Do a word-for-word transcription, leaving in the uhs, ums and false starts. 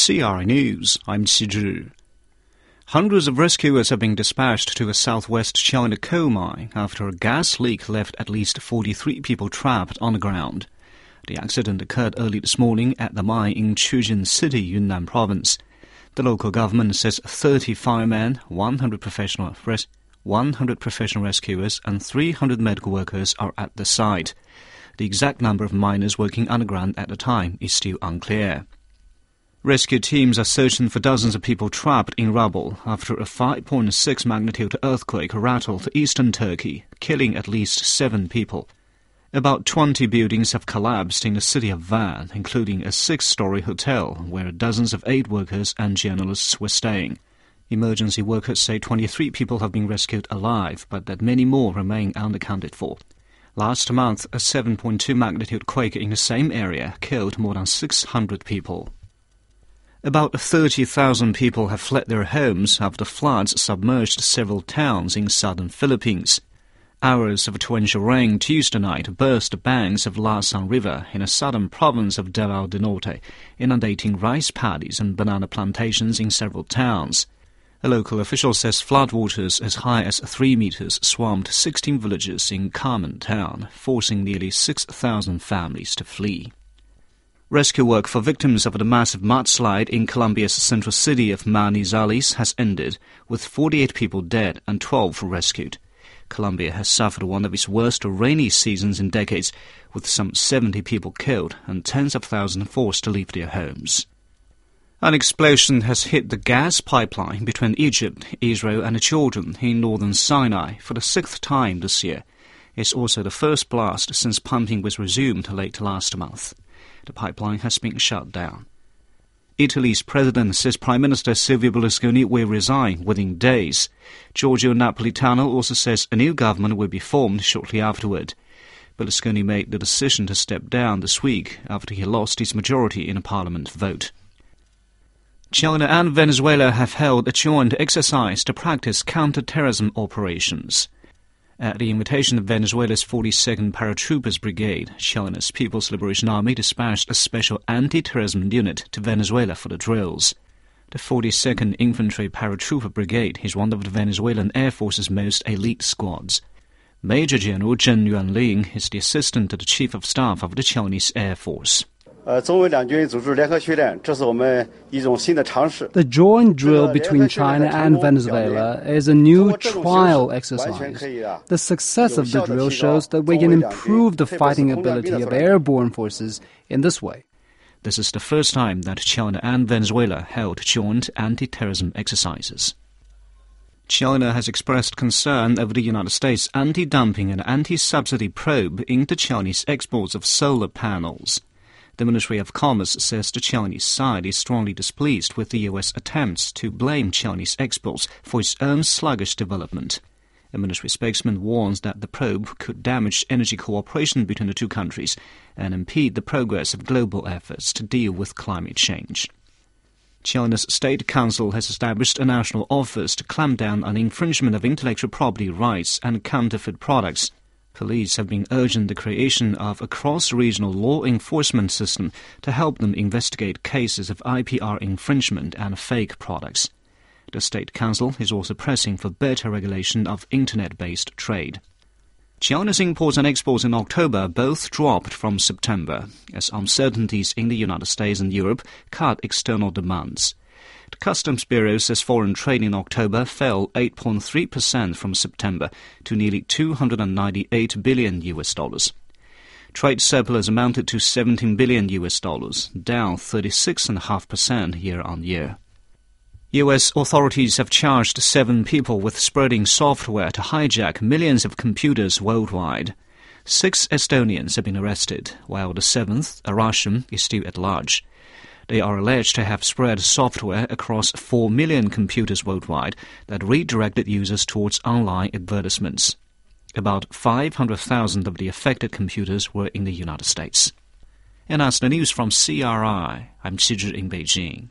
C R I News, I'm Qi Zhi. Hundreds of rescuers have been dispatched to a southwest China coal mine after a gas leak left at least forty-three people trapped on the ground. The accident occurred early this morning at the mine in Qujin City, Yunnan Province. The local government says thirty firemen, one hundred professional, res- one hundred professional rescuers and three hundred medical workers are at the site. The exact number of miners working underground at the time is still unclear. Rescue teams are searching for dozens of people trapped in rubble after a five point six magnitude earthquake rattled eastern Turkey, killing at least seven people. About twenty buildings have collapsed in the city of Van, including a six-story hotel where dozens of aid workers and journalists were staying. Emergency workers say twenty-three people have been rescued alive, but that many more remain unaccounted for. Last month, a seven point two magnitude quake in the same area killed more than six hundred people. About thirty thousand people have fled their homes after floods submerged several towns in southern Philippines. Hours of torrential rain Tuesday night burst the banks of Lasang River in the southern province of Davao del Norte, inundating rice paddies and banana plantations in several towns. A local official says floodwaters as high as three meters swamped sixteen villages in Carmen town, forcing nearly six thousand families to flee. Rescue work for victims of the massive mudslide in Colombia's central city of Manizales has ended, with forty-eight people dead and twelve rescued. Colombia has suffered one of its worst rainy seasons in decades, with some seventy people killed and tens of thousands forced to leave their homes. An explosion has hit the gas pipeline between Egypt, Israel and Jordan in northern Sinai for the sixth time this year. It's also the first blast since pumping was resumed late last month. The pipeline has been shut down. Italy's president says Prime Minister Silvio Berlusconi will resign within days. Giorgio Napolitano also says a new government will be formed shortly afterward. Berlusconi made the decision to step down this week after he lost his majority in a parliament vote. China and Venezuela have held a joint exercise to practice counter-terrorism operations. At the invitation of Venezuela's forty-second Paratroopers Brigade, China's People's Liberation Army dispatched a special anti-terrorism unit to Venezuela for the drills. The forty-second Infantry Paratrooper Brigade is one of the Venezuelan Air Force's most elite squads. Major General Zheng Yuanling is the assistant to the Chief of Staff of the Chinese Air Force. The joint drill between China and Venezuela is a new trial exercise. The success of the drill shows that we can improve the fighting ability of airborne forces in this way. This is the first time that China and Venezuela held joint anti-terrorism exercises. China has expressed concern over the United States' anti-dumping and anti-subsidy probe into Chinese exports of solar panels. The Ministry of Commerce says the Chinese side is strongly displeased with the U S attempts to blame Chinese exports for its own sluggish development. A ministry spokesman warns that the probe could damage energy cooperation between the two countries and impede the progress of global efforts to deal with climate change. China's State Council has established a national office to clamp down on infringement of intellectual property rights and counterfeit products. Police have been urging the creation of a cross-regional law enforcement system to help them investigate cases of I P R infringement and fake products. The State Council is also pressing for better regulation of Internet-based trade. China's imports and exports in October both dropped from September, as uncertainties in the United States and Europe cut external demands. The Customs Bureau says foreign trade in October fell eight point three percent from September to nearly two hundred ninety-eight billion U S dollars. Trade surplus amounted to seventeen billion U S dollars, down thirty-six point five percent year-on-year. U S authorities have charged seven people with spreading software to hijack millions of computers worldwide. Six Estonians have been arrested, while the seventh, a Russian, is still at large. They are alleged to have spread software across four million computers worldwide that redirected users towards online advertisements. About five hundred thousand of the affected computers were in the United States. And that's the news from C R I. I'm Qi Zhi in Beijing.